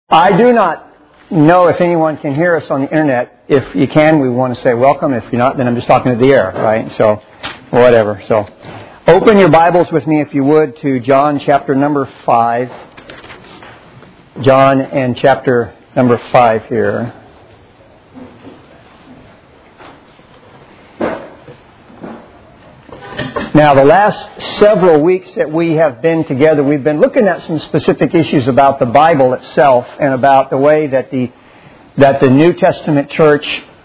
I do not know if anyone can hear us on the internet. If you can, we want to say welcome. If you're not, then I'm just talking to the air, right? So, whatever. So, open your Bibles with me, if you would, to John chapter number 5. John and chapter number 5 here. Now, the last several weeks that we have been together, we've been looking at some specific issues about the Bible itself and about the way that the New Testament church,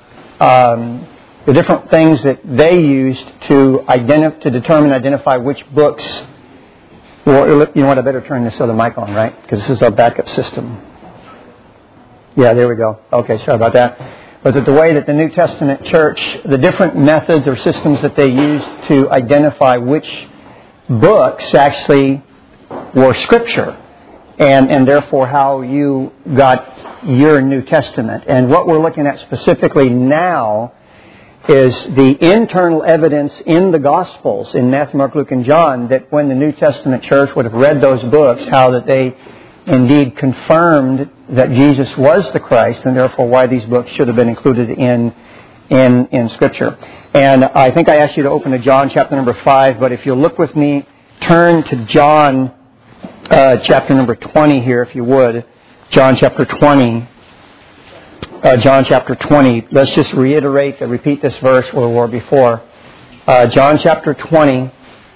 the different things that they used to identify which books. Well, you know what? I better turn this other mic on, right? Because this is our backup system. Yeah, there we go. Okay, sorry about that. But the way that the New Testament church, the different methods or systems that they used to identify which books actually were Scripture, and therefore how you got your New Testament. And what we're looking at specifically now is the internal evidence in the Gospels, in Matthew, Mark, Luke, and John, that when the New Testament church would have read those books, how that they indeed confirmed that Jesus was the Christ, and therefore why these books should have been included in Scripture. And I think I asked you to open to John chapter number 5, but if you'll look with me, turn to John chapter number 20 here, if you would. John chapter 20. John chapter 20. Let's just repeat this verse where we were before. John chapter 20,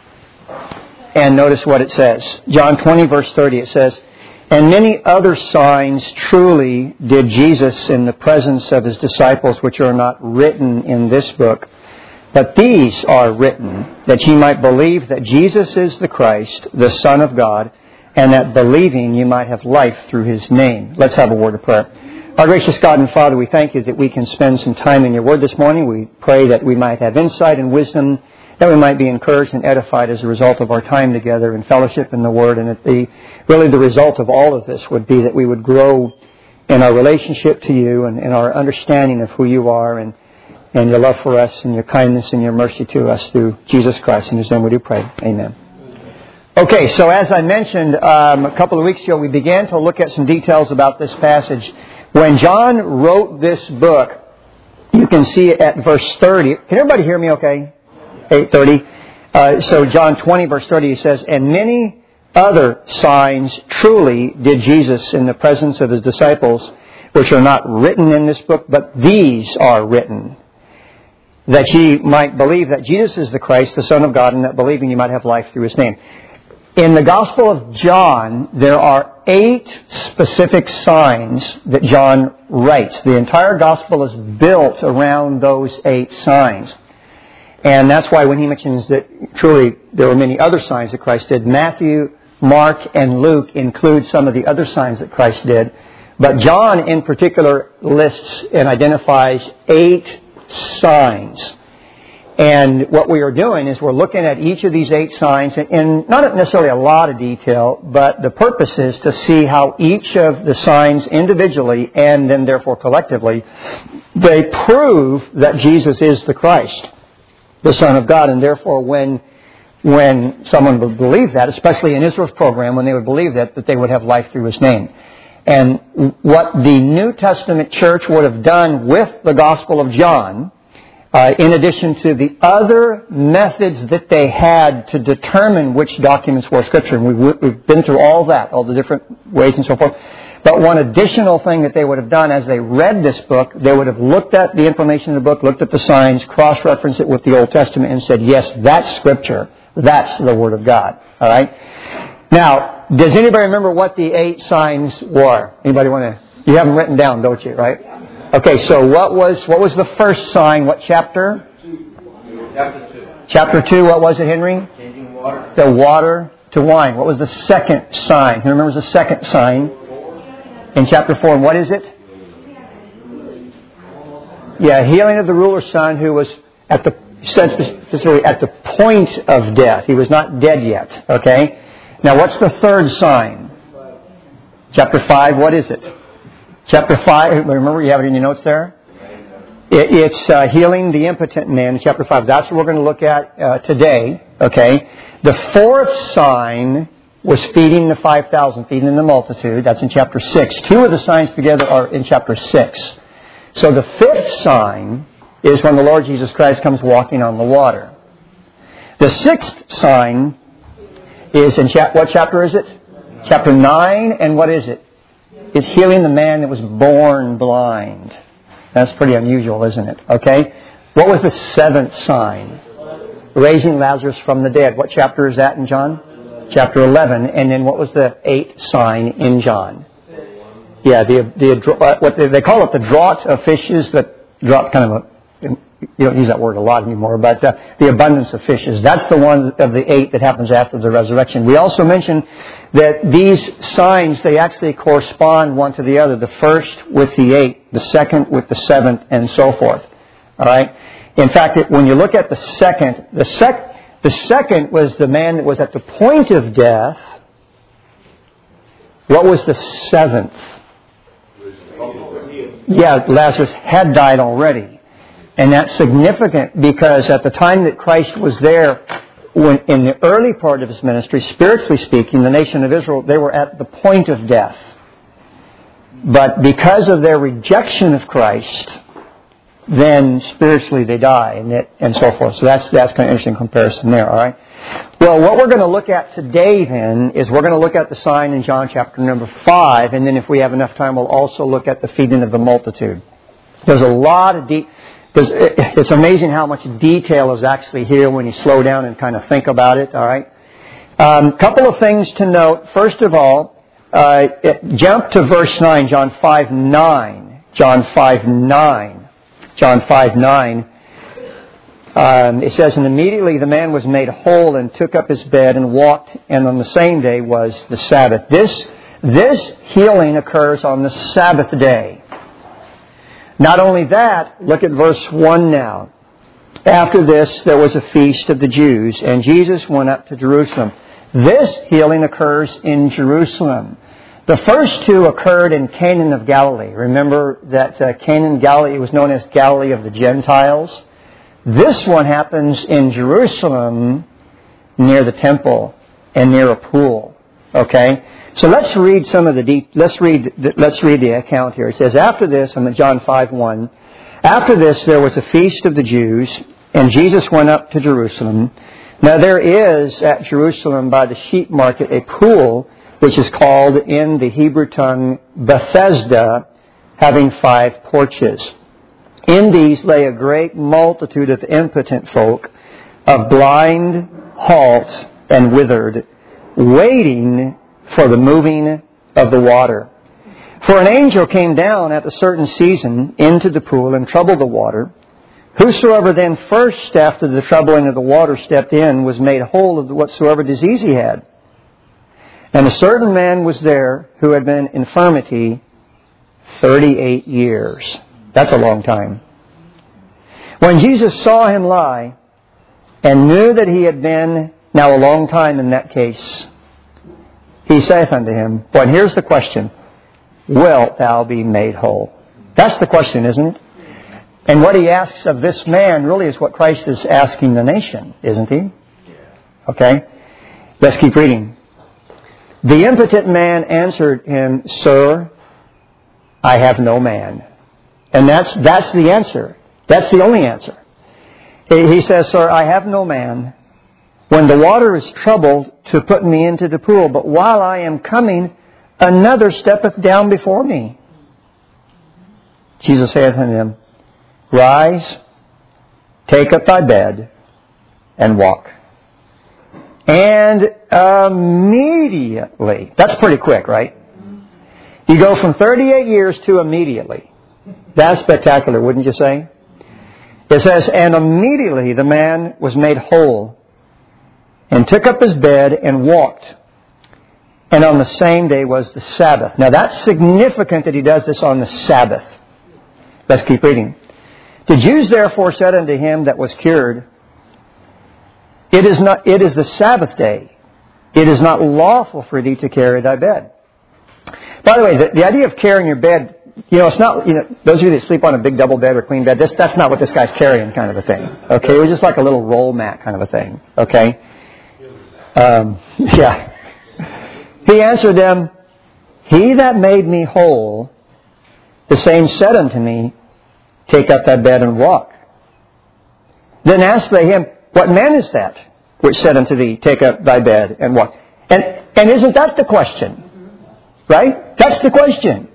and notice what it says. John 20, verse 30, it says, "And many other signs truly did Jesus in the presence of His disciples, which are not written in this book. But these are written, that ye might believe that Jesus is the Christ, the Son of God, and that believing ye might have life through His name." Let's have a word of prayer. Our gracious God and Father, we thank You that we can spend some time in Your Word this morning. We pray that we might have insight and wisdom, that we might be encouraged and edified as a result of our time together in fellowship in the Word, and that the result of all of this would be that we would grow in our relationship to You and in our understanding of who You are and Your love for us and Your kindness and Your mercy to us through Jesus Christ. In His name we do pray. Amen. Okay, so as I mentioned a couple of weeks ago, we began to look at some details about this passage. When John wrote this book, you can see it at verse 30. Can everybody hear me okay? 8:30. So John 20, verse 30, he says, "And many other signs truly did Jesus in the presence of His disciples, which are not written in this book, but these are written, that ye might believe that Jesus is the Christ, the Son of God, and that believing ye might have life through His name." In the Gospel of John, there are 8 specific signs that John writes. The entire Gospel is built around those 8 signs. And that's why when he mentions that truly there were many other signs that Christ did, Matthew, Mark, and Luke include some of the other signs that Christ did. But John in particular lists and identifies 8 signs. And what we are doing is we're looking at each of these 8 signs in not necessarily a lot of detail, but the purpose is to see how each of the signs individually and then therefore collectively, they prove that Jesus is the Christ, the Son of God. And therefore when someone would believe that, especially in Israel's program, when they would believe that they would have life through His name. And what the New Testament church would have done with the Gospel of John, in addition to the other methods that they had to determine which documents were Scripture, and we've been through all that, all the different ways and so forth. But one additional thing that they would have done as they read this book, they would have looked at the information in the book, looked at the signs, cross-referenced it with the Old Testament, and said, yes, that's Scripture. That's the Word of God. All right? Now, does anybody remember what the 8 signs were? Anybody want to? You have them written down, don't you? Right? Okay. So what was the first sign? What chapter? Chapter 2. Chapter 2. What was it, Henry? Changing water. The water to wine. What was the second sign? Who remembers the second sign? In chapter 4. And what is it? Yeah, healing of the ruler's son who was at the point of death. He was not dead yet. Okay? Now what's the third sign? Chapter 5, what is it? Chapter 5, remember you have it in your notes there? It's healing the impotent man in chapter 5. That's what we're going to look at today. Okay? The fourth sign was feeding the 5,000, feeding the multitude. That's in chapter 6. 2 of the signs together are in chapter 6. So the 5th sign is when the Lord Jesus Christ comes walking on the water. The 6th sign is in what chapter is it? Chapter 9. And what is it? It's healing the man that was born blind. That's pretty unusual, isn't it? Okay. What was the 7th sign? Raising Lazarus from the dead. What chapter is that in John? Chapter 11. And then what was the 8th sign in John? Yeah, what they call it the draught of fishes. That draught kind of you don't use that word a lot anymore, but the abundance of fishes. That's the one of the 8 that happens after the resurrection. We also mentioned that these signs, they actually correspond one to the other. The first with the 8, the second with the 7th, and so forth. All right. In fact, when you look at the second, the second was the man that was at the point of death. What was the 7th? Yeah, Lazarus had died already. And that's significant because at the time that Christ was there, when in the early part of His ministry, spiritually speaking, the nation of Israel, they were at the point of death. But because of their rejection of Christ, then spiritually they die and so forth. So that's kind of interesting comparison there, all right? Well, what we're going to look at today then is we're going to look at the sign in John chapter number 5, and then if we have enough time, we'll also look at the feeding of the multitude. There's a lot of it's amazing how much detail is actually here when you slow down and kind of think about it, all right? Couple of things to note. First of all, jump to verse 9, John 5:9. John 5:9. John 5:9. It says, and immediately the man was made whole and took up his bed and walked, and on the same day was the Sabbath. This healing occurs on the Sabbath day. Not only that, look at verse 1 now. After this, there was a feast of the Jews, and Jesus went up to Jerusalem. This healing occurs in Jerusalem. The first 2 occurred in Canaan of Galilee. Remember that Canaan, Galilee, was known as Galilee of the Gentiles. This one happens in Jerusalem near the temple and near a pool. Okay? So let's read let's read the account here. It says, after this, I'm in John 5:1. After this, there was a feast of the Jews, and Jesus went up to Jerusalem. Now there is at Jerusalem by the sheep market a pool, which is called in the Hebrew tongue Bethesda, having 5 porches. In these lay a great multitude of impotent folk, of blind, halt, and withered, waiting for the moving of the water. For an angel came down at a certain season into the pool and troubled the water. Whosoever then first after the troubling of the water stepped in was made whole of whatsoever disease he had. And a certain man was there who had been infirmity 38 years. That's a long time. When Jesus saw him lie and knew that he had been now a long time in that case, He saith unto him, well, and here's the question, wilt thou be made whole? That's the question, isn't it? And what He asks of this man really is what Christ is asking the nation, isn't He? Okay? Let's keep reading. The impotent man answered him, Sir, I have no man. And that's the answer. That's the only answer. He says, Sir, I have no man, when the water is troubled, to put me into the pool. But while I am coming, another steppeth down before me. Jesus saith unto him, Rise, take up thy bed, and walk. And immediately, that's pretty quick, right? You go from 38 years to immediately. That's spectacular, wouldn't you say? It says, and immediately the man was made whole, and took up his bed and walked. And on the same day was the Sabbath. Now that's significant that he does this on the Sabbath. Let's keep reading. The Jews therefore said unto him that was cured, It is the Sabbath day. It is not lawful for thee to carry thy bed. By the way, the idea of carrying your bed, it's not, those of you that sleep on a big double bed or queen bed, that's not what this guy's carrying kind of a thing. Okay, it was just like a little roll mat kind of a thing. Okay? Yeah. He answered them, He that made me whole, the same said unto me, Take up thy bed and walk. Then asked they him, What man is that which said unto thee, Take up thy bed and walk? And isn't that the question? Right? That's the question.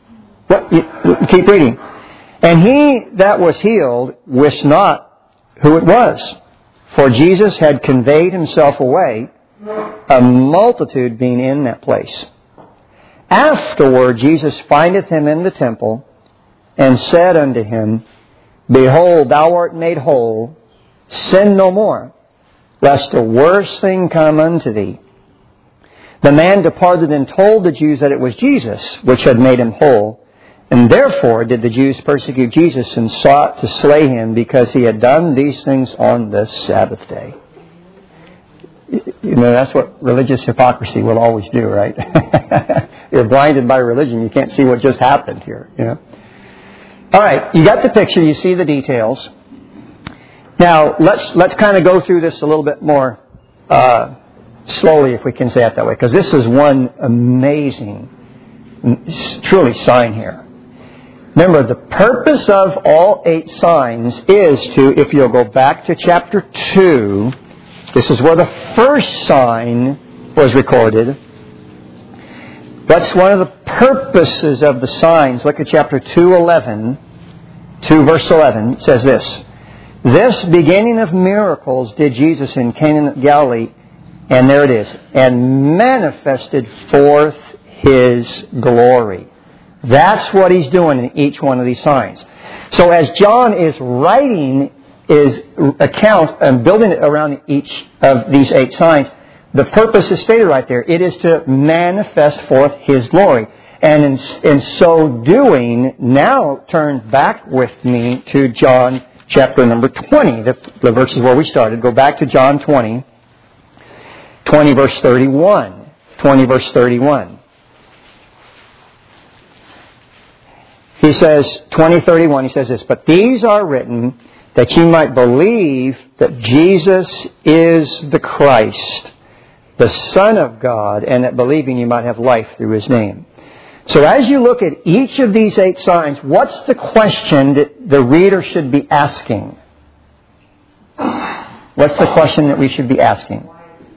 Keep reading. And he that was healed wist not who it was, for Jesus had conveyed himself away, a multitude being in that place. Afterward Jesus findeth him in the temple, and said unto him, Behold, thou art made whole, sin no more, lest a worse thing come unto thee. The man departed and told the Jews that it was Jesus which had made him whole. And therefore did the Jews persecute Jesus and sought to slay him, because he had done these things on the Sabbath day. You know, that's what religious hypocrisy will always do, right? You're blinded by religion. You can't see what just happened here. You know? All right, you got the picture. You see the details. Now, let's kind of go through this a little bit more slowly, if we can say it that way, because this is one amazing, truly sign here. Remember, the purpose of all 8 signs is to, if you'll go back to chapter 2, this is where the first sign was recorded. That's one of the purposes of the signs. Look at chapter 2 verse 11. It says this, This beginning of miracles did Jesus in Cana of Galilee, and there it is, and manifested forth His glory. That's what He's doing in each one of these signs. So as John is writing his account and building it around each of these 8 signs, the purpose is stated right there. It is to manifest forth His glory. And in so doing, now turn back with me to John chapter number 20, the verses where we started. Go back to John 20 verse 31. 20 verse 31. He says, 20:31, he says this, But these are written that ye might believe that Jesus is the Christ, the Son of God, and that believing you might have life through His name. So as you look at each of these 8 signs, what's the question that the reader should be asking? What's the question that we should be asking?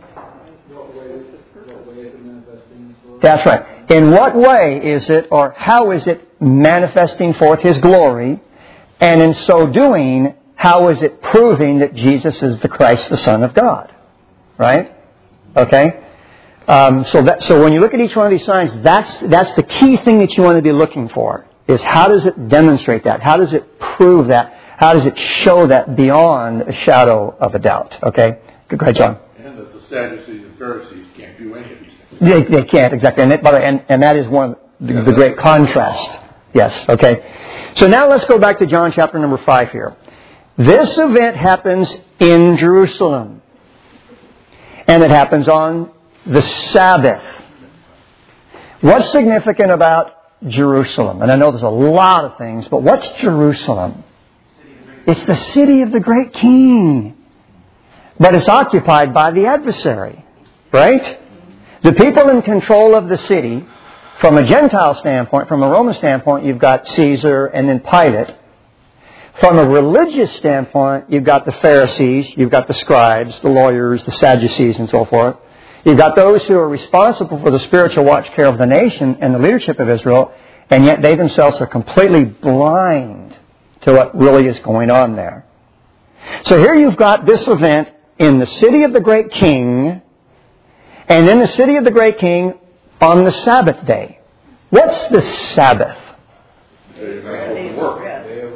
That's right. In what way is it, or how is it manifesting forth His glory? And in so doing, how is it proving that Jesus is the Christ, the Son of God? Right? Okay? So when you look at each one of these signs, that's the key thing that you want to be looking for, is how does it demonstrate that? How does it prove that? How does it show that beyond a shadow of a doubt? Okay? Go ahead, John. And that the Sadducees and Pharisees can't do any of these things. They can't, exactly. And that is one of the great contrast. Yes, okay. So now let's go back to John chapter number 5 here. This event happens in Jerusalem. And it happens on the Sabbath. What's significant about Jerusalem? And I know there's a lot of things, but what's Jerusalem? It's the city of the great King. But it's occupied by the adversary. Right? The people in control of the city, from a Gentile standpoint, from a Roman standpoint, you've got Caesar and then Pilate. From a religious standpoint, you've got the Pharisees, you've got the scribes, the lawyers, the Sadducees, and so forth. You've got those who are responsible for the spiritual watch care of the nation and the leadership of Israel, and yet they themselves are completely blind to what really is going on there. So here you've got this event in the city of the great King, and in the city of the great King on the Sabbath day. What's the Sabbath? Day of work.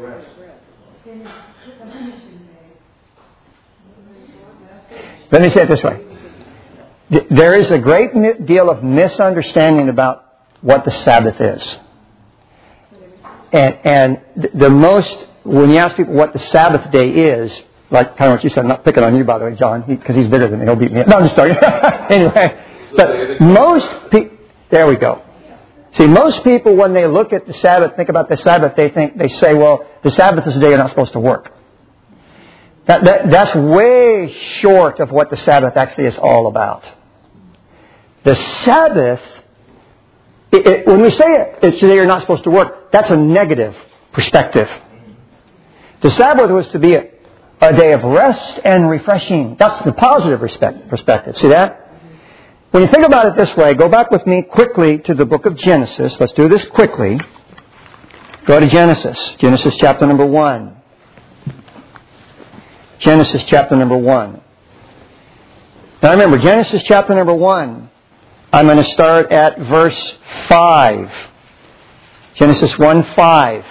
Let me say it this way. There is a great deal of misunderstanding about what the Sabbath is. And when you ask people what the Sabbath day is, like kind of what you said, I'm not picking on you, by the way, John, because he's bigger than me. He'll beat me up. No, I'm just sorry. Anyway, but there we go. See, most people, when they look at the Sabbath, think about the Sabbath, they say, well, the Sabbath is the day you're not supposed to work. That's way short of what the Sabbath actually is all about. The Sabbath, when we say it's today you're not supposed to work, that's a negative perspective. The Sabbath was to be a day of rest and refreshing. That's the positive perspective. See that? When you think about it this way, go back with me quickly to the book of Genesis. Let's do this quickly. Go to Genesis. Genesis chapter number 1. Genesis chapter number 1. Now remember, Genesis chapter number 1. I'm going to start at verse 5. Genesis 1:5.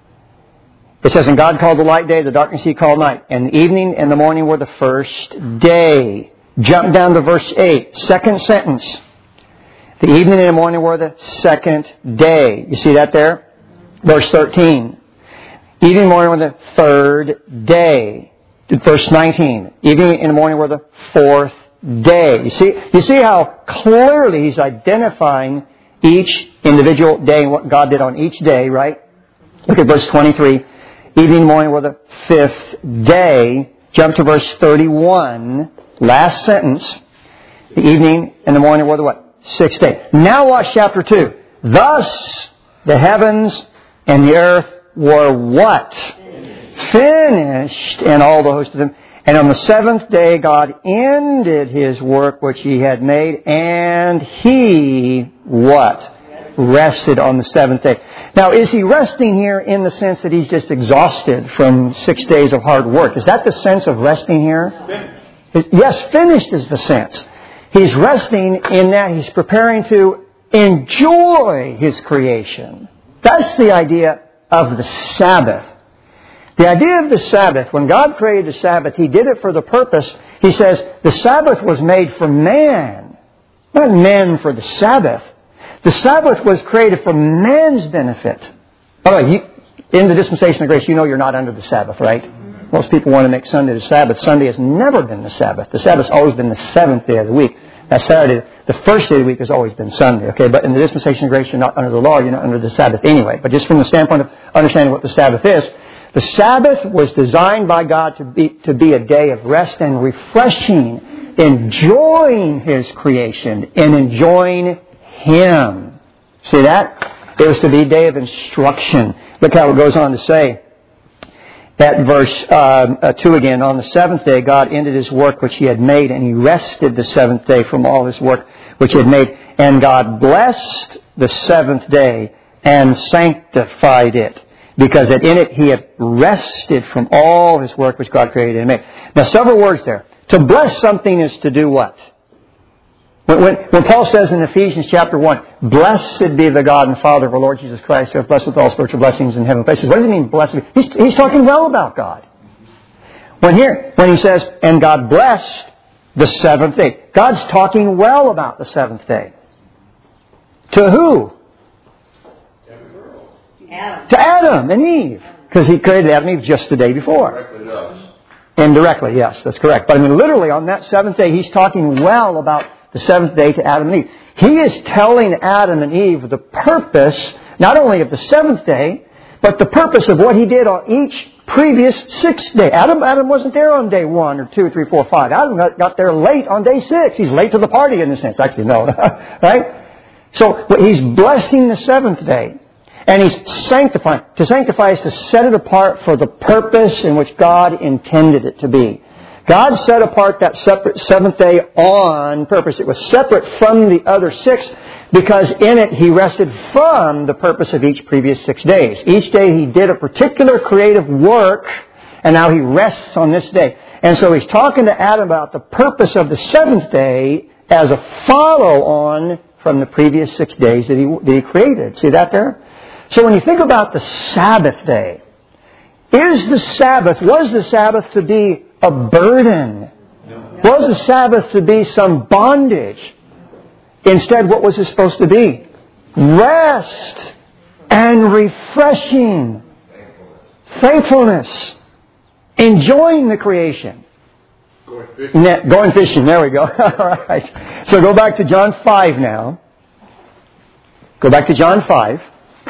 It says, "And God called the light day, the darkness He called night. And the evening and the morning were the first day." Jump down to verse 8. Second sentence. The evening and the morning were the second day. You see that there? Verse 13. Evening and morning were the third day. Verse 19. Evening and the morning were the fourth day. You see how clearly He's identifying each individual day and what God did on each day, right? Look at verse 23. Evening and morning were the fifth day. Jump to verse 31. Last sentence. The evening and the morning were the what? Sixth day. Now watch chapter 2. Thus the heavens and the earth were what? Finished, and all the host of them. And on the seventh day God ended His work which He had made, and He what? Rested on the seventh day. Now, is He resting here in the sense that He's just exhausted from 6 days of hard work? Is that the sense of resting here? Yes, finished is the sense. He's resting in that He's preparing to enjoy His creation. That's the idea of the Sabbath. The idea of the Sabbath, when God created the Sabbath, He did it for the purpose. He says the Sabbath was made for man, not man for the Sabbath. The Sabbath was created for man's benefit. By the way, in the dispensation of grace, you know you're not under the Sabbath, right? Most people want to make Sunday the Sabbath. Sunday has never been the Sabbath. The Sabbath's always been the seventh day of the week. Now Saturday, the first day of the week has always been Sunday. Okay, but in the dispensation of grace, you're not under the law. You're not under the Sabbath anyway. But just from the standpoint of understanding what the Sabbath is, the Sabbath was designed by God to be a day of rest and refreshing, enjoying His creation and enjoying Him. See that? It was to be a day of instruction. Look how it goes on to say. At verse 2 again, on the seventh day God ended His work which He had made, and He rested the seventh day from all His work which He had made. And God blessed the seventh day and sanctified it, because that in it He had rested from all His work which God created and made. Now several words there. To bless something is to do what? When Paul says in Ephesians chapter 1, "Blessed be the God and Father of our Lord Jesus Christ, who hath blessed with all spiritual blessings in heavenly places." What does he mean, blessed? He's talking well about God. When he says, "And God blessed the seventh day," God's talking well about the seventh day. To who? Adam. To Adam and Eve. Because He created Adam and Eve just the day before. Directly to us. Indirectly, yes, that's correct. But I mean, literally on that seventh day, He's talking well about the seventh day to Adam and Eve. He is telling Adam and Eve the purpose, not only of the seventh day, but the purpose of what He did on each previous sixth day. Adam wasn't there on day 1 or 2, 3, 4, 5. Adam got there late on day 6. He's late to the party in a sense. Actually, no. Right? So He's blessing the seventh day. And He's sanctifying. To sanctify is to set it apart for the purpose in which God intended it to be. God set apart that separate seventh day on purpose. It was separate from the other 6 because in it He rested from the purpose of each previous 6 days. Each day He did a particular creative work, and now He rests on this day. And so He's talking to Adam about the purpose of the seventh day as a follow-on from the previous 6 days that He created. See that there? So when you think about the Sabbath day, was the Sabbath to be a burden? No. Was the Sabbath to be some bondage? Instead, what was it supposed to be? Rest and refreshing. Faithfulness. Enjoying the creation. Going fishing. There we go. All right. So go back to John 5 now. Go back to John 5.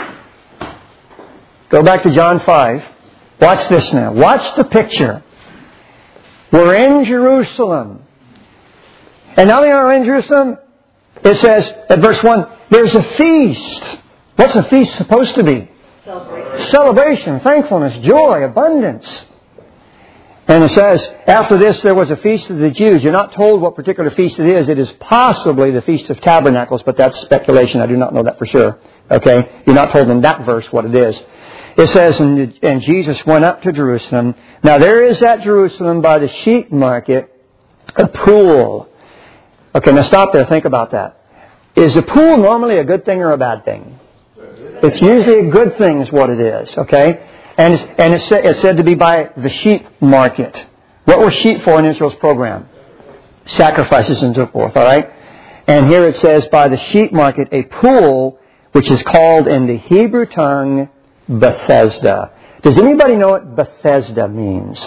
Go back to John 5. Watch this now. Watch the picture. We're in Jerusalem. And not only are we in Jerusalem, It says at verse 1, there's a feast. What's a feast supposed to be? Celebration, thankfulness, joy, abundance. And it says, after this there was a feast of the Jews. You're not told what particular feast it is. It is possibly the Feast of Tabernacles, but that's speculation. I do not know that for sure. Okay? You're not told in that verse what it is. It says, and Jesus went up to Jerusalem. Now there is at Jerusalem by the sheep market a pool. Okay, now stop there. Think about that. Is a pool normally a good thing or a bad thing? It's usually a good thing is what it is. Okay? And it's said to be by the sheep market. What were sheep for in Israel's program? Sacrifices and so forth, all right? And here it says, by the sheep market, a pool, which is called in the Hebrew tongue, Bethesda. Does anybody know what Bethesda means?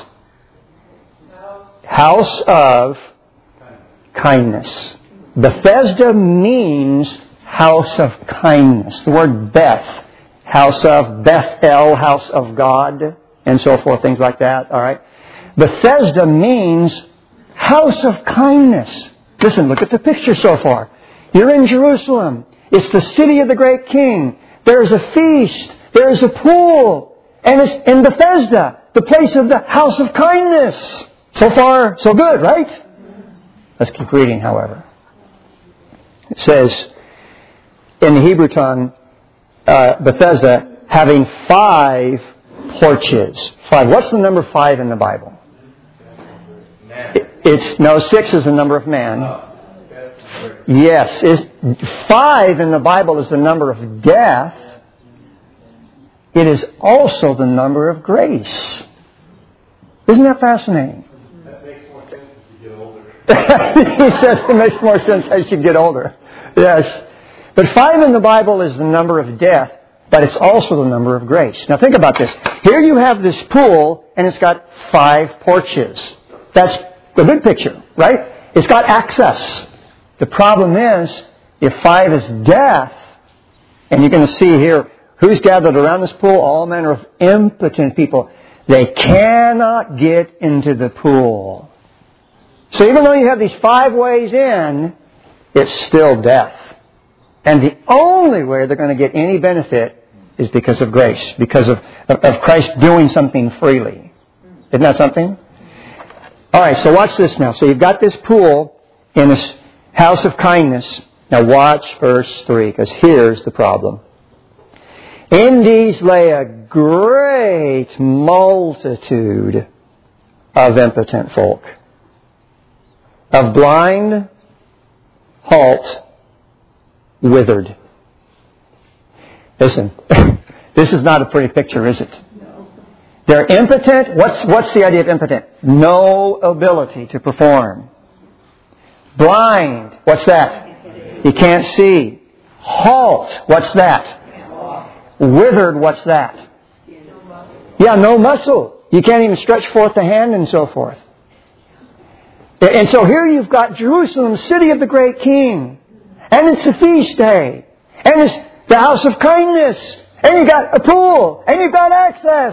House of kindness. Bethesda means house of kindness. The word Beth, house of Bethel, house of God, and so forth, things like that, all right? Bethesda means house of kindness. Listen, look at the picture so far. You're in Jerusalem. It's the city of the great king. There's a feast. There's a pool. And it's in Bethesda, the place of the house of kindness. So far, so good, right? Let's keep reading, however. It says, in the Hebrew tongue, Bethesda, having 5 porches. 5. What's the number 5 in the Bible? No, 6 is the number of man. Yes. 5 in the Bible is the number of death. It is also the number of grace. Isn't that fascinating? That makes more sense as you get older. He says it makes more sense as you get older. Yes. But 5 in the Bible is the number of death, but it's also the number of grace. Now think about this. Here you have this pool, and it's got 5 porches. That's a good picture, right? It's got access. The problem is, if 5 is death, and you're going to see here, who's gathered around this pool? All manner of impotent people. They cannot get into the pool. So even though you have these 5 ways in, it's still death. And the only way they're going to get any benefit is because of grace, because of Christ doing something freely. Isn't that something? All right, so watch this now. So you've got this pool in this house of kindness. Now watch verse 3, because here's the problem. In these lay a great multitude of impotent folk, of blind, halt, withered. Listen, this is not a pretty picture, is it? No. They're impotent. What's the idea of impotent? No ability to perform. Blind. What's that? You can't see. Halt. What's that? Withered. What's that? Yeah, no muscle. You can't even stretch forth the hand and so forth. And so here you've got Jerusalem, city of the great king. And it's a feast day. And it's the house of kindness. And you've got a pool. And you've got access.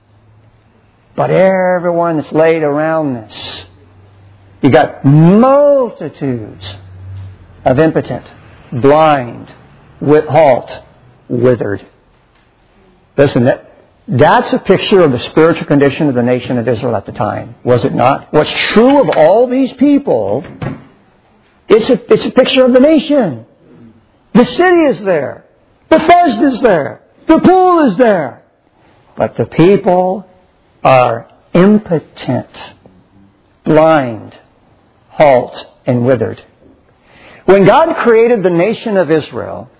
But everyone that's laid around this, you've got multitudes of impotent, blind, halt, withered. Listen, that's a picture of the spiritual condition of the nation of Israel at the time, was it not? What's true of all these people, it's a picture of the nation. The city is there. Bethesda is there. The pool is there. But the people are impotent, blind, halt, and withered. When God created the nation of Israel,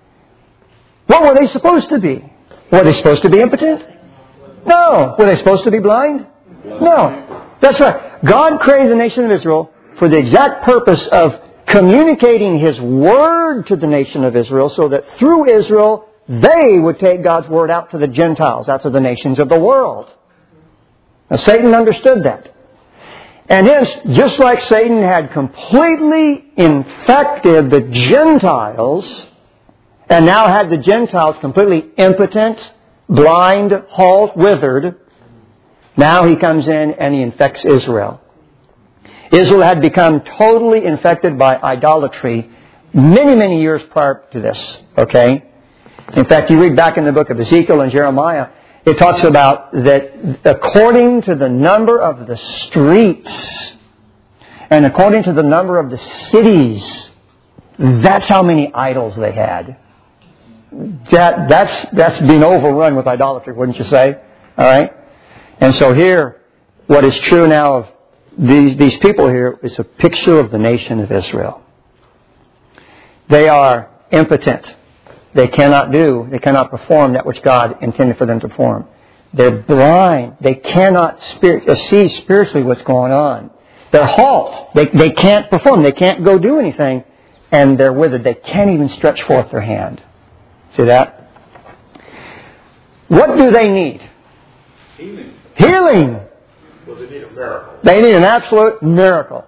what were they supposed to be? Were they supposed to be impotent? No. Were they supposed to be blind? No. That's right. God created the nation of Israel for the exact purpose of communicating His Word to the nation of Israel so that through Israel they would take God's Word out to the Gentiles, out to the nations of the world. Now Satan understood that. And hence, just like Satan had completely infected the Gentiles, and now had the Gentiles completely impotent, blind, halt, withered, now he comes in and he infects Israel. Israel had become totally infected by idolatry many, many years prior to this, okay? In fact, you read back in the book of Ezekiel and Jeremiah, it talks about that according to the number of the streets and according to the number of the cities, that's how many idols they had. That's being overrun with idolatry, wouldn't you say? All right? And so here, what is true now of these people here is a picture of the nation of Israel. They are impotent. They cannot perform that which God intended for them to perform. They're blind. They cannot see spiritually what's going on. They're halt. They can't perform. They can't go do anything. And they're withered. They can't even stretch forth their hand. See that? What do they need? Healing. Well, they need a miracle. They need an absolute miracle.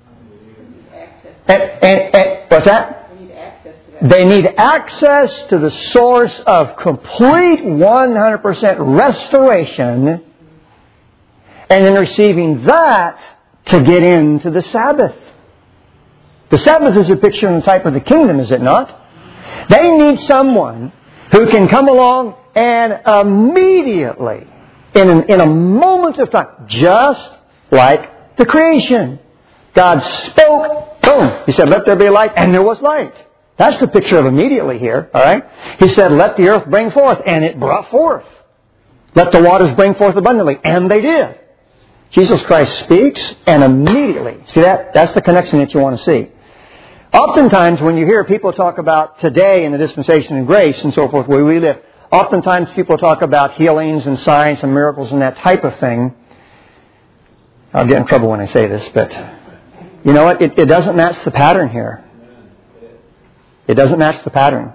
And what's that? They need access to the source of complete 100% restoration, and in receiving that, to get into the Sabbath. The Sabbath is a picture and a type of the kingdom, is it not? They need someone who can come along and immediately, in a moment of time, just like the creation. God spoke, boom, He said, let there be light, and there was light. That's the picture of immediately here, all right? He said, let the earth bring forth, and it brought forth. Let the waters bring forth abundantly, and they did. Jesus Christ speaks, and immediately. See that? That's the connection that you want to see. Oftentimes, when you hear people talk about today in the dispensation of grace and so forth, where we live, oftentimes people talk about healings and signs and miracles and that type of thing. I'll get in trouble when I say this, but you know what? It doesn't match the pattern here. It doesn't match the pattern.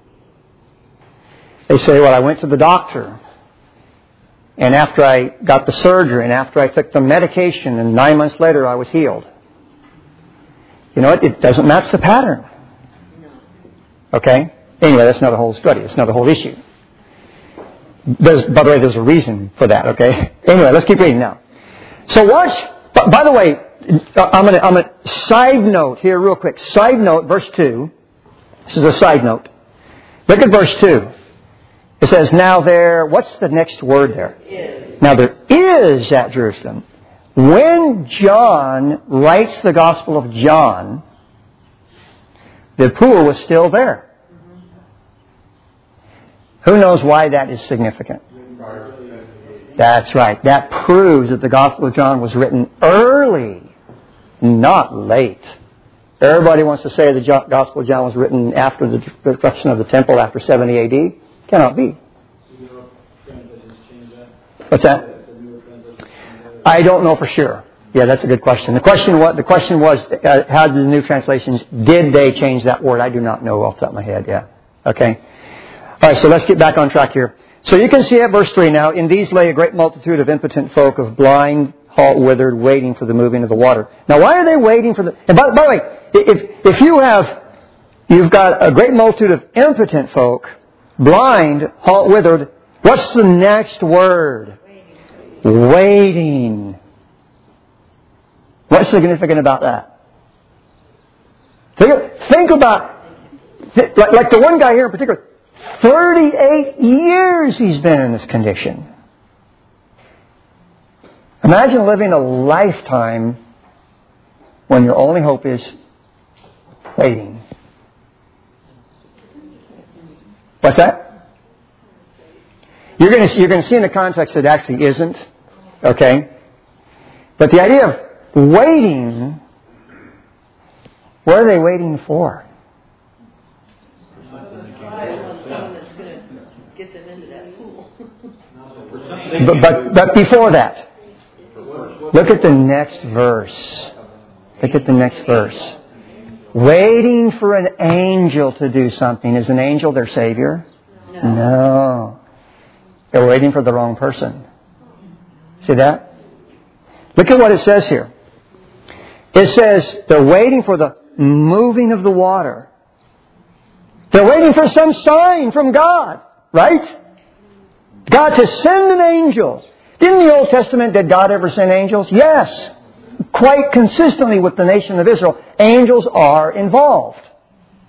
They say, well, I went to the doctor, and after I got the surgery, and after I took the medication, and 9 months later I was healed. You know what? It doesn't match the pattern. Okay? Anyway, that's not a whole study. It's not a whole issue. By the way, there's a reason for that, okay? Anyway, let's keep reading now. So watch. By the way, I'm going to side note here real quick. Side note, verse 2. This is a side note. Look at verse 2. It says, what's the next word there? Now there is at Jerusalem. When John writes the Gospel of John, the pool was still there. Who knows why that is significant? That's right. That proves that the Gospel of John was written early, not late. Everybody wants to say the Gospel of John was written after the destruction of the temple after 70 A.D. Cannot be. What's that? I don't know for sure. Yeah, that's a good question. The question was, how did the new translations, did they change that word? I do not know off the top of my head, yeah. Okay. All right, so let's get back on track here. So you can see at verse 3 now, in these lay a great multitude of impotent folk, of blind, halt, withered, waiting for the moving of the water. Now, why are they waiting for the... And by the way, if you've got a great multitude of impotent folk, blind, halt, withered, what's the next word? Waiting. What's significant about that? Think about, like the one guy here in particular, 38 years he's been in this condition. Imagine living a lifetime when your only hope is waiting. What's that? You're going to see in the context that it actually isn't. Okay? But the idea of waiting, what are they waiting for? But before that, look at the next verse. Look at the next verse. Waiting for an angel to do something. Is an angel their Savior? No. They're waiting for the wrong person. See that? Look at what it says here. It says they're waiting for the moving of the water. They're waiting for some sign from God. Right? God to send an angel. Didn't the Old Testament, did God ever send angels? Yes. Quite consistently with the nation of Israel, angels are involved.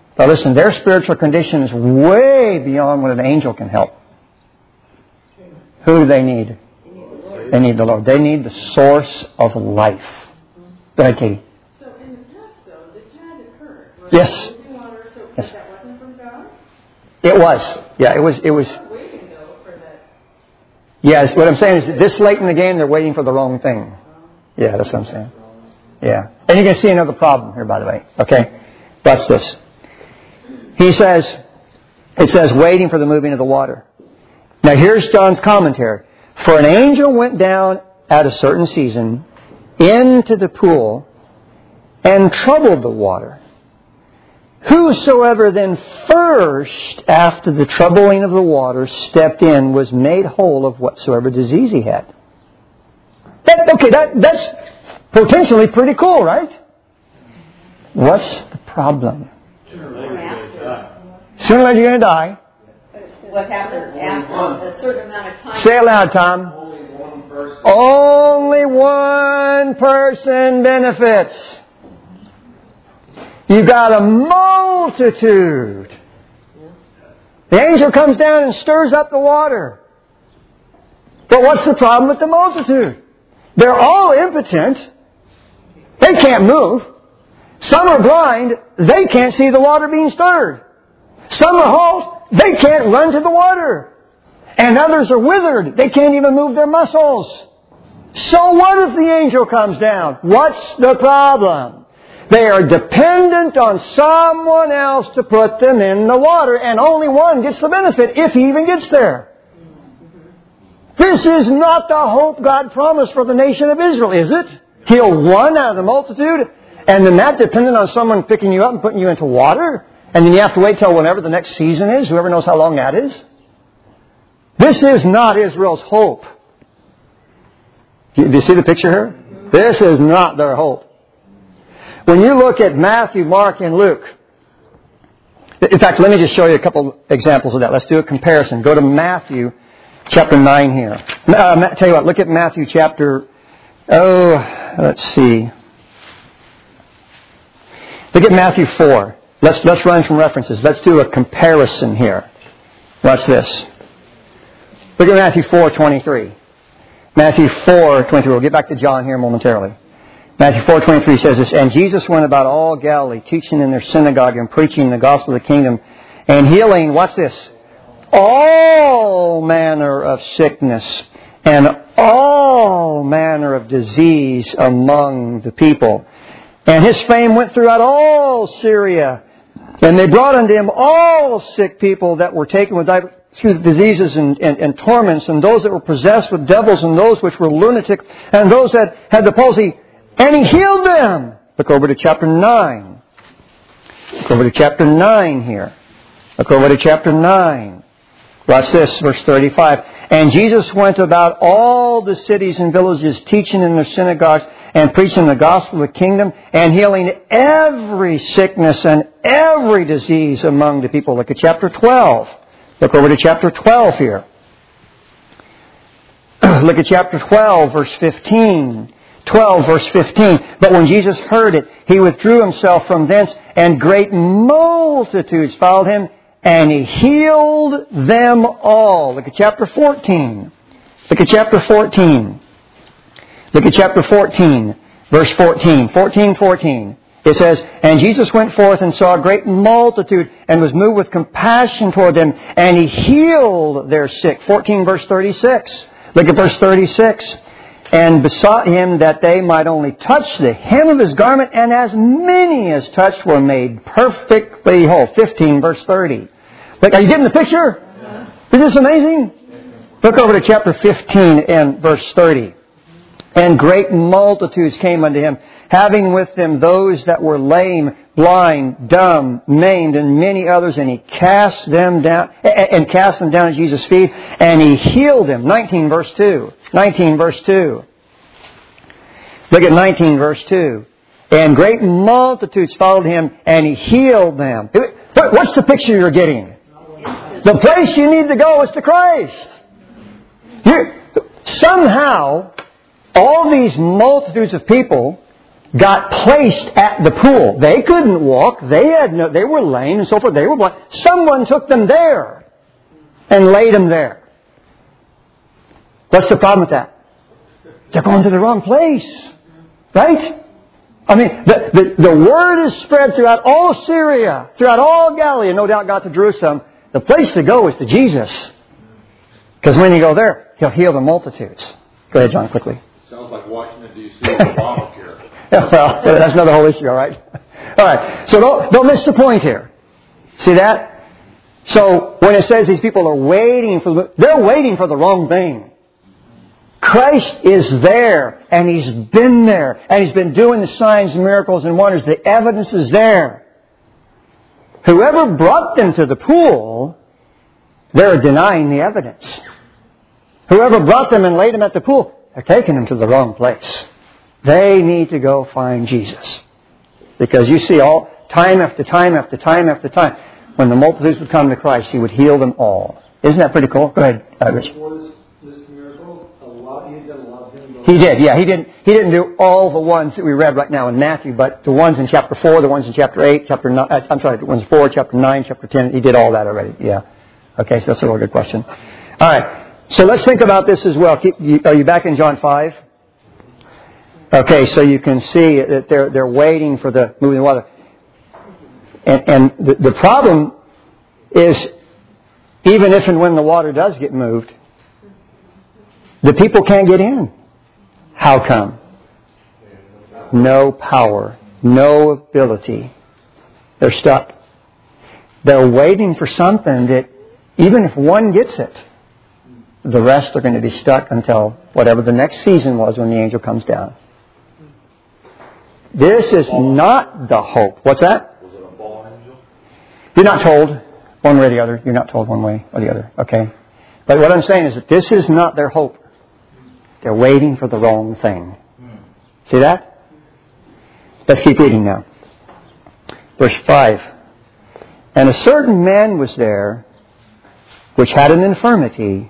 But listen, their spiritual condition is way beyond what an angel can help. Who do they need? They need the Lord. They need the source of life. Go ahead, Katie. So in the text, though, this had occurred. Yes. Water, so Yes. that wasn't from God? It was. Yeah, it was. Waiting, though, for that. Yes, what I'm saying is this late in the game, they're waiting for the wrong thing. Yeah, that's what I'm saying. Yeah. And you can see another problem here, by the way. Okay? That's this. It says, waiting for the moving of the water. Now here's John's commentary. For an angel went down at a certain season into the pool and troubled the water. Whosoever then first, after the troubling of the water, stepped in, was made whole of whatsoever disease he had. That's potentially pretty cool, right? What's the problem? Sooner or later you're going to die. What happens after a certain amount of time? Say it loud, Tom. Only one person benefits. You got a multitude. The angel comes down and stirs up the water. But what's the problem with the multitude? They're all impotent. They can't move. Some are blind. They can't see the water being stirred. Some are halt. They can't run to the water. And others are withered. They can't even move their muscles. So what if the angel comes down? What's the problem? They are dependent on someone else to put them in the water. And only one gets the benefit, if he even gets there. This is not the hope God promised for the nation of Israel, is it? Heal one out of the multitude, and then that dependent on someone picking you up and putting you into water, and then you have to wait till whenever the next season is, whoever knows how long that is. This is not Israel's hope. Do you see the picture here? This is not their hope. When you look at Matthew, Mark, and Luke, in fact, let me just show you a couple examples of that. Let's do a comparison. Go to Matthew chapter 9 here. Tell you what, look at Matthew chapter... let's see. Look at Matthew 4. Let's run some references. Let's do a comparison here. Watch this. Look at Matthew 4:23. Matthew 4:23. We'll get back to John here momentarily. Matthew 4:23 says this, and Jesus went about all Galilee, teaching in their synagogue and preaching the gospel of the kingdom, and healing, watch this, all manner of sickness and all manner of disease among the people. And His fame went throughout all Syria. And they brought unto Him all sick people that were taken with diseases and torments, and those that were possessed with devils, and those which were lunatic, and those that had the palsy. And He healed them. Look over to chapter 9. Look over to chapter 9 here. Look over to chapter 9. Watch this, verse 35. And Jesus went about all the cities and villages, teaching in their synagogues and preaching the gospel of the kingdom and healing every sickness and every disease among the people. Look at chapter 12. Look over to chapter 12 here. Look at chapter 12, verse 15. 12, verse 15. But when Jesus heard it, He withdrew Himself from thence, and great multitudes followed Him, and He healed them all. Look at chapter 14. Look at chapter 14. Look at chapter 14, verse 14. 14:14. It says, and Jesus went forth and saw a great multitude, and was moved with compassion toward them, and He healed their sick. 14, verse 36. Look at verse 36. And besought Him that they might only touch the hem of His garment, and as many as touched were made perfectly whole. 15, verse 30. Look, are you getting the picture? Is this amazing? Look over to chapter 15 and verse 30. And great multitudes came unto Him, having with them those that were lame, blind, dumb, maimed, and many others, and He cast them down at Jesus' feet, and He healed them. 19 verse 2. 19 verse 2. Look at 19 verse 2. And great multitudes followed Him, and He healed them. What's the picture you're getting? The place you need to go is to Christ. Somehow, all these multitudes of people got placed at the pool. They couldn't walk. They were lame and so forth. They were blind. Someone took them there and laid them there. What's the problem with that? They're going to the wrong place. Right? I mean, the word is spread throughout all Syria, throughout all Galilee, and no doubt got to Jerusalem. The place to go is to Jesus. Because when you go there, He'll heal the multitudes. Go ahead, John, quickly. Sounds like Washington, D.C. Obamacare. Yeah, well, that's another whole issue, all right? All right, so don't miss the point here. See that? So when it says these people are waiting they're waiting for the wrong thing. Christ is there, and He's been there, and He's been doing the signs, miracles, and wonders. The evidence is there. Whoever brought them to the pool, they're denying the evidence. Whoever brought them and laid them at the pool, they're taking them to the wrong place. They need to go find Jesus. Because you see, time after time after time after time, when the multitudes would come to Christ, He would heal them all. Isn't that pretty cool? Go ahead, Rich. Was this miracle He had done a lot of miracles? He did, yeah. He didn't do all the ones that we read right now in Matthew, but the ones in chapter 4, the ones in chapter 8, chapter 9, the ones 4, chapter 9, chapter 10. He did all that already, yeah. Okay, so that's a real good question. All right, so let's think about this as well. Are you back in John 5? Okay, so you can see that they're waiting for the moving of the water. And the problem is, even if and when the water does get moved, the people can't get in. How come? No power, no ability. They're stuck. They're waiting for something that, even if one gets it, the rest are going to be stuck until whatever the next season was when the angel comes down. This is not the hope. What's that? Was it a fallen angel? You're not told one way or the other. You're not told one way or the other. Okay? But what I'm saying is that this is not their hope. They're waiting for the wrong thing. See that? Let's keep reading now. Verse 5. And a certain man was there which had an infirmity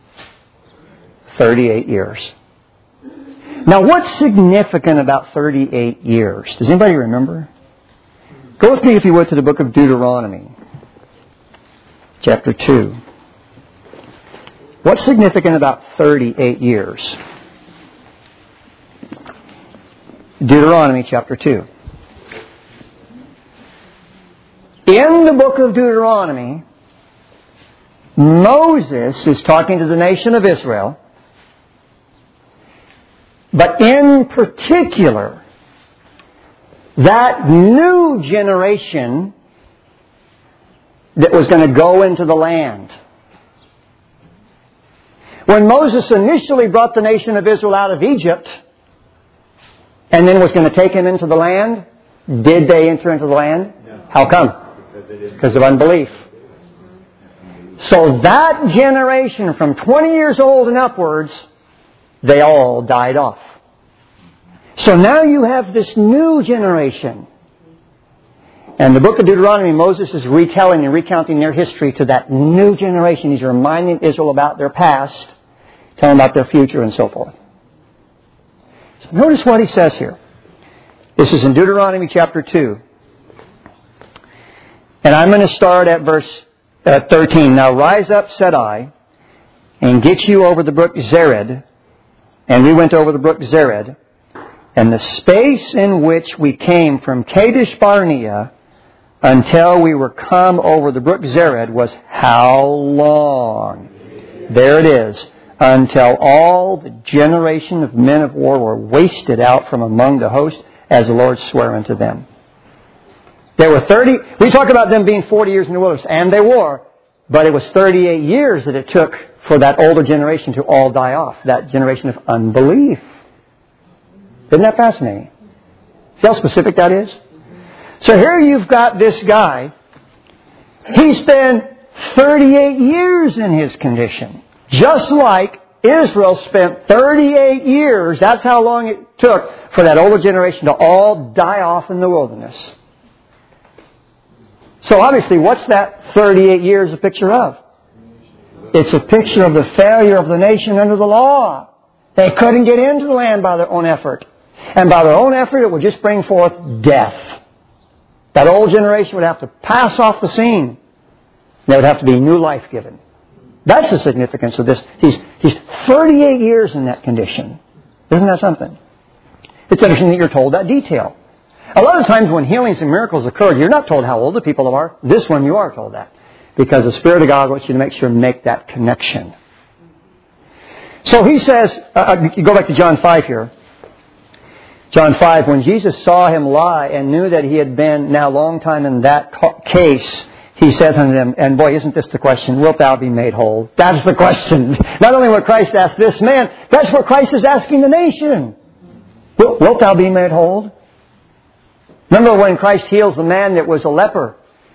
38 years. Now, what's significant about 38 years? Does anybody remember? Go with me, if you would, to the book of Deuteronomy, chapter 2. What's significant about 38 years? Deuteronomy, chapter 2. In the book of Deuteronomy, Moses is talking to the nation of Israel. But in particular, that new generation that was going to go into the land. When Moses initially brought the nation of Israel out of Egypt and then was going to take them into the land, did they enter into the land? No. How come? Because of unbelief. So that generation from 20 years old and upwards, they all died off. So now you have this new generation. And the book of Deuteronomy, Moses is retelling and recounting their history to that new generation. He's reminding Israel about their past, telling about their future and so forth. So notice what he says here. This is in Deuteronomy chapter 2. And I'm going to start at verse 13. Now rise up, said I, and get you over the brook Zered. And we went over the brook Zered. And the space in which we came from Kadesh Barnea until we were come over the brook Zered was how long? There it is. Until all the generation of men of war were wasted out from among the host, as the Lord sware unto them. There were 30, we talk about them being 40 years in the wilderness, and they were, but it was 38 years that it took for that older generation to all die off, that generation of unbelief. Isn't that fascinating? See how specific that is? So here you've got this guy. He spent 38 years in his condition. Just like Israel spent 38 years. That's how long it took for that older generation to all die off in the wilderness. So obviously, what's that 38 years a picture of? It's a picture of the failure of the nation under the law. They couldn't get into the land by their own effort. And by their own effort, it would just bring forth death. That old generation would have to pass off the scene. There would have to be new life given. That's the significance of this. He's 38 years in that condition. Isn't that something? It's interesting that you're told that detail. A lot of times when healings and miracles occur, you're not told how old the people are. This one you are told that. Because the Spirit of God wants you to make sure and make that connection. So he says, you go back to John 5 here. John 5, when Jesus saw him lie and knew that he had been now a long time in that case, he said unto them, and boy, isn't this the question, wilt thou be made whole? That's the question. Not only what Christ asked this man, that's what Christ is asking the nation. Wilt thou be made whole? Remember when Christ heals the man that was a leper?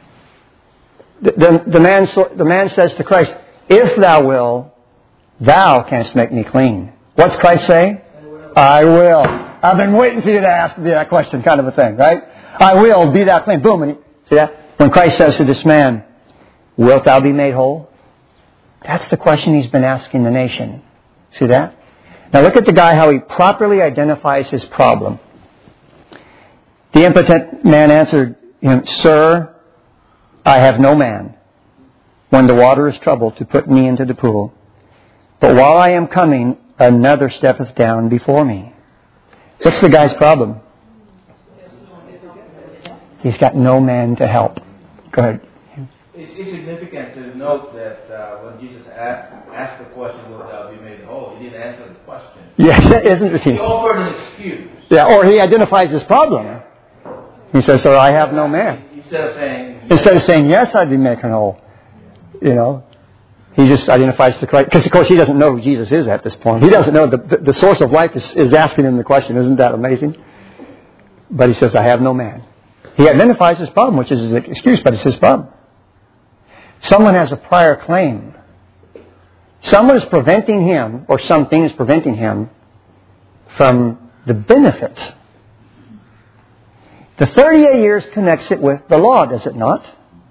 The man says to Christ, if thou will, thou canst make me clean. What's Christ say? I will. I've been waiting for you to ask me that question, kind of a thing, right? I will, be thou clean. Boom. And see that? When Christ says to this man, wilt thou be made whole? That's the question he's been asking the nation. See that? Now look at the guy, how he properly identifies his problem. The impotent man answered him, Sir, I have no man, when the water is troubled, to put me into the pool. But while I am coming, another steppeth down before me. What's the guy's problem? He's got no man to help. Go ahead. It's significant to note that when Jesus asked the question, will thou be made whole, he didn't answer the question. Yes, isn't it? He offered an excuse. Yeah, or he identifies his problem. He says, Sir, I have no man. Instead of saying, yes, I'd be making whole. You know, he just identifies the Christ. Because, of course, he doesn't know who Jesus is at this point. He doesn't know. The source of life is asking him the question. Isn't that amazing? But he says, I have no man. He identifies his problem, which is his excuse, but it's his problem. Someone has a prior claim. Someone is preventing him, or something is preventing him, from the benefits. The 38 years connects it with the law, does it not?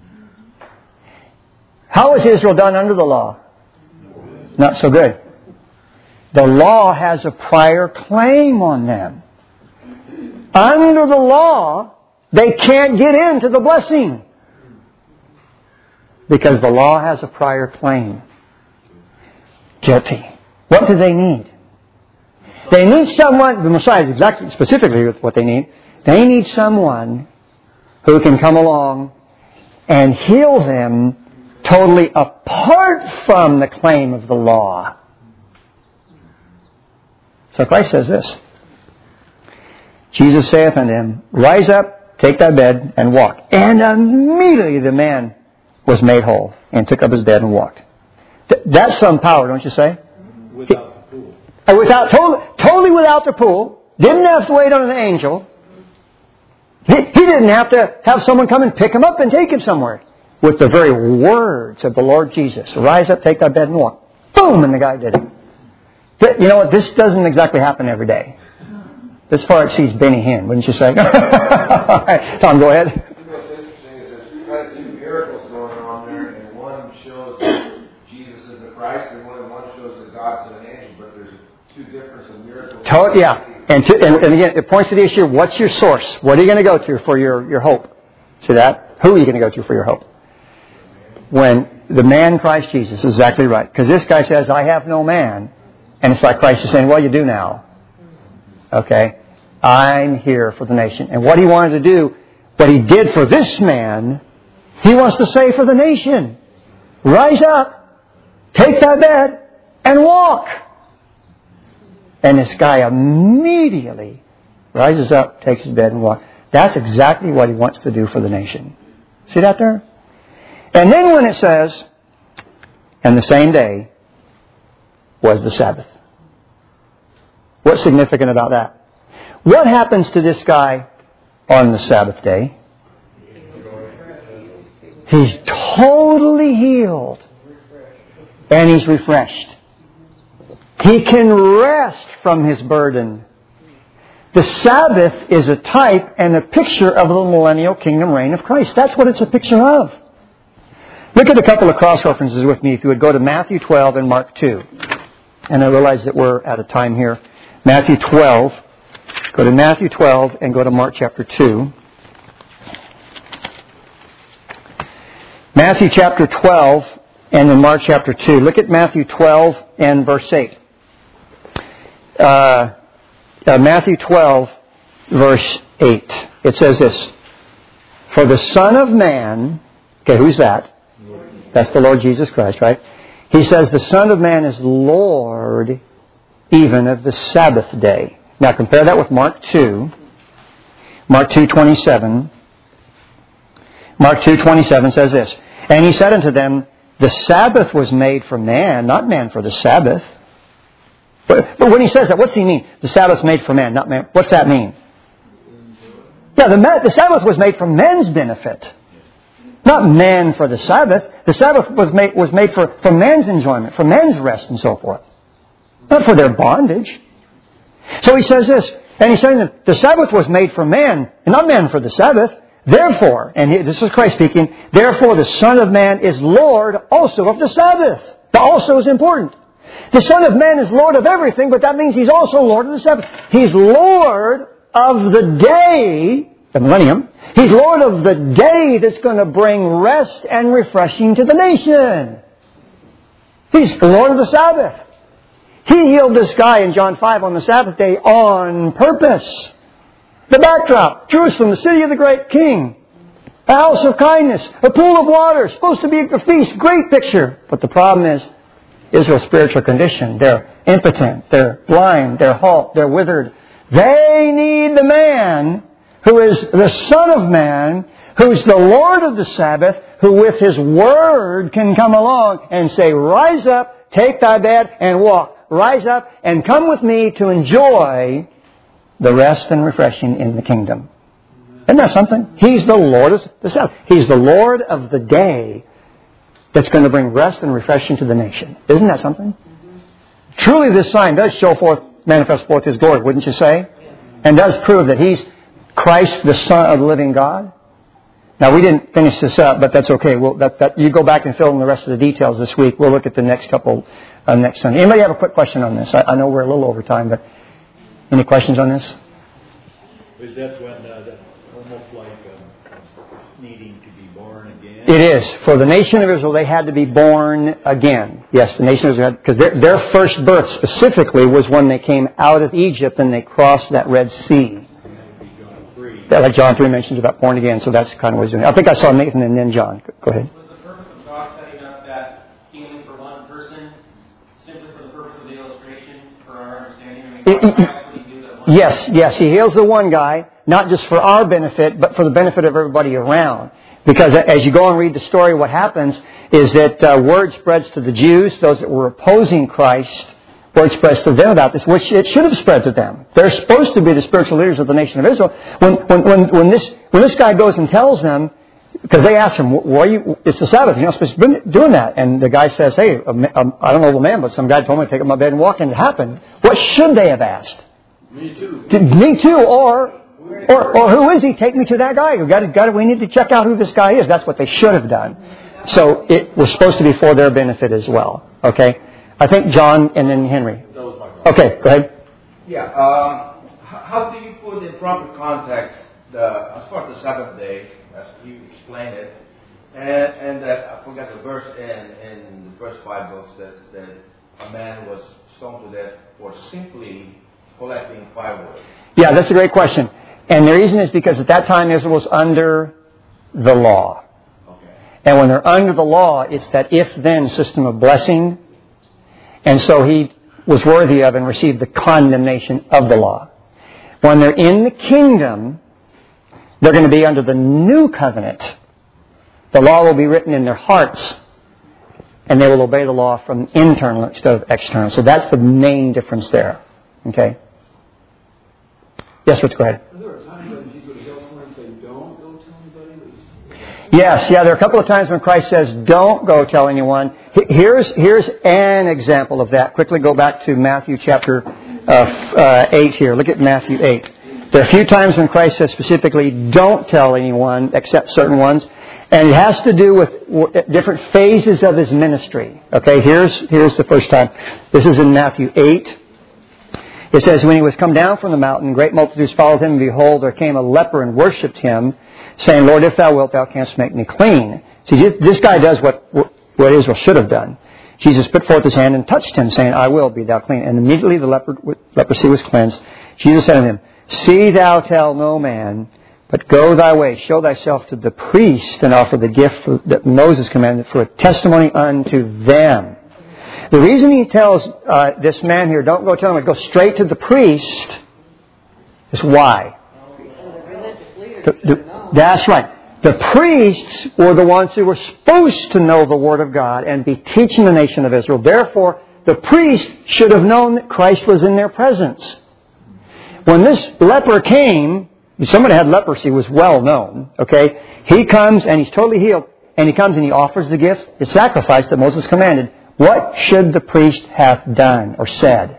How was Israel done under the law? Not so good. The law has a prior claim on them. Under the law, they can't get into the blessing. Because the law has a prior claim. Guilty. What do they need? They need someone, the Messiah is exactly, specifically what they need. They need someone who can come along and heal them totally apart from the claim of the law. So Christ says this. Jesus saith unto him, Rise up, take thy bed, and walk. And immediately the man was made whole and took up his bed and walked. That's some power, don't you say? Without the pool. Totally without the pool. Didn't have to wait on an angel. He didn't have to have someone come and pick him up and take him somewhere. With the very words of the Lord Jesus. Rise up, take thy bed and walk. Boom! And the guy did it. You know what? This doesn't exactly happen every day. This far exceeds Benny Hinn, wouldn't you say? All right, Tom, go ahead. What's interesting is there's kind of two miracles going on there, and one shows that Jesus is the Christ, and one shows that God sent an angel, but there's two different miracles. Yeah. And again, it points to the issue, what's your source? What are you going to go to for your hope? See that? Who are you going to go to for your hope? When the man Christ Jesus is exactly right. Because this guy says, I have no man. And it's like Christ is saying, well, you do now. Okay? I'm here for the nation. And what he wanted to do, what he did for this man, he wants to say for the nation. Rise up, take thy bed, and walk. And this guy immediately rises up, takes his bed, and walks. That's exactly what he wants to do for the nation. See that there? And then when it says, and the same day was the Sabbath. What's significant about that? What happens to this guy on the Sabbath day? He's totally healed. And he's refreshed. He can rest from his burden. The Sabbath is a type and a picture of the millennial kingdom reign of Christ. That's what it's a picture of. Look at a couple of cross-references with me. If you would go to Matthew 12 and Mark 2. And I realize that we're out of time here. Matthew 12 Go to Matthew 12 and go to Mark chapter 2. Matthew chapter 12 and then Mark chapter 2. Look at Matthew 12 and verse 8. Matthew 12, verse 8. It says this. For the Son of Man... Okay, who's that? That's the Lord Jesus Christ, right? He says the Son of Man is Lord even of the Sabbath day. Now compare that with Mark 2. Mark 2:27. Mark 2:27 says this. And he said unto them, the Sabbath was made for man, not man for the Sabbath. But when he says that, what's he mean? The Sabbath's made for man, not man. What's that mean? Yeah, the Sabbath was made for men's benefit. Not man for the Sabbath. The Sabbath was made for man's enjoyment, for man's rest and so forth. Not for their bondage. So he says this, and he's saying that the Sabbath was made for man, and not man for the Sabbath. Therefore, and this is Christ speaking, therefore the Son of Man is Lord also of the Sabbath. The also is important. The Son of Man is Lord of everything, but that means He's also Lord of the Sabbath. He's Lord of the day, the millennium. He's Lord of the day that's going to bring rest and refreshing to the nation. He's the Lord of the Sabbath. He healed this guy in John 5 on the Sabbath day on purpose. The backdrop, Jerusalem, the city of the great king. A house of kindness, a pool of water, supposed to be a feast, great picture. But the problem is Israel's spiritual condition. They're impotent, they're blind, they're halt, they're withered. They need the man who is the Son of Man, who's the Lord of the Sabbath, who with His Word can come along and say, rise up, take thy bed and walk. Rise up and come with me to enjoy the rest and refreshing in the kingdom. Isn't that something? He's the Lord of the Sabbath. He's the Lord of the day that's going to bring rest and refreshing to the nation. Isn't that something? Truly this sign does show forth, manifest forth His glory, wouldn't you say? And does prove that He's Christ, the Son of the living God. Now, we didn't finish this up, but that's okay. You go back and fill in the rest of the details this week. We'll look at the next couple next Sunday. Anybody have a quick question on this? I know we're a little over time, but any questions on this? Is that when almost like needing to be born again? It is. For the nation of Israel, they had to be born again. Yes, the nation of Israel, because their first birth specifically was when they came out of Egypt and they crossed that Red Sea. Like John 3 mentions about born again, so that's kind of what he's doing. I think I saw Nathan and then John. Go ahead. Was the purpose of God setting up that healing for one person simply for the purpose of the illustration, for our understanding? Yes, He heals the one guy, not just for our benefit, but for the benefit of everybody around. Because as you go and read the story, what happens is that word spreads to the Jews, those that were opposing Christ. Word spreads to them about this, which it should have spread to them. They're supposed to be the spiritual leaders of the nation of Israel. When this guy goes and tells them, because they ask him, it's the Sabbath, you're not supposed to be doing that. And the guy says, hey, I don't know the man, but some guy told me to take up my bed and walk, and it happened. What should they have asked? Me too. Me too, or who is he? Take me to that guy. We need to check out who this guy is. That's what they should have done. So it was supposed to be for their benefit as well. Okay? I think John and then Henry. Okay, go ahead. Yeah. How do you put in proper context as far as the Sabbath day, as you explained it, and that I forgot the verse in the first 5 books that a man was stoned to death for simply collecting firewood? Yeah, that's a great question. And the reason is because at that time Israel was under the law. Okay. And when they're under the law, it's that if-then system of blessing. And so he was worthy of and received the condemnation of the law. When they're in the kingdom, they're going to be under the new covenant. The law will be written in their hearts, and they will obey the law from internal instead of external. So that's the main difference there. Okay? Yes, Rich, go ahead. Are there a time when Jesus would heal someone and say, don't go tell anybody? Yes, there are a couple of times when Christ says, don't go tell anyone. Here's an example of that. Quickly go back to Matthew chapter 8 here. Look at Matthew 8. There are a few times when Christ says specifically, don't tell anyone except certain ones. And it has to do with different phases of His ministry. Okay, here's the first time. This is in Matthew 8. It says, when he was come down from the mountain, great multitudes followed him, and behold, there came a leper and worshipped him, saying, Lord, if thou wilt, thou canst make me clean. See, this guy does what Israel should have done. Jesus put forth his hand and touched him, saying, I will, be thou clean. And immediately the leprosy was cleansed. Jesus said unto him, See thou tell no man, but go thy way, show thyself to the priest, and offer the gift that Moses commanded for a testimony unto them. The reason he tells this man here, don't go tell him, go straight to the priest, is why? That's right. The priests were the ones who were supposed to know the Word of God and be teaching the nation of Israel. Therefore, the priest should have known that Christ was in their presence. When this leper came, somebody had leprosy, was well known. Okay, he comes and he's totally healed, and he comes and he offers the gift, the sacrifice that Moses commanded. What should the priest have done or said?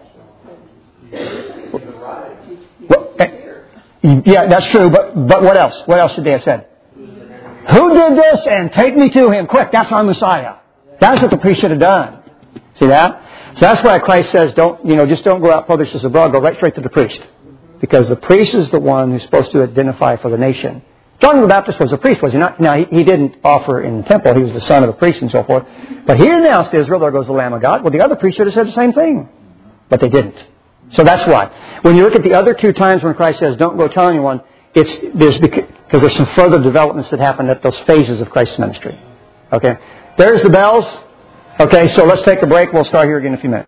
Well, yeah, that's true. But what else? What else should they have said? Who did this? And take me to him quick. That's our Messiah. That's what the priest should have done. See that? So that's why Christ says, just don't go out publish this abroad. Go right straight to the priest. Because the priest is the one who's supposed to identify for the nation. John the Baptist was a priest, was he not? Now, he didn't offer in the temple. He was the son of a priest and so forth. But he announced to Israel, there goes the Lamb of God. Well, the other priests should have said the same thing. But they didn't. So that's why. When you look at the other two times when Christ says, don't go tell anyone, because there's some further developments that happened at those phases of Christ's ministry. Okay? There's the bells. Okay, so let's take a break. We'll start here again in a few minutes.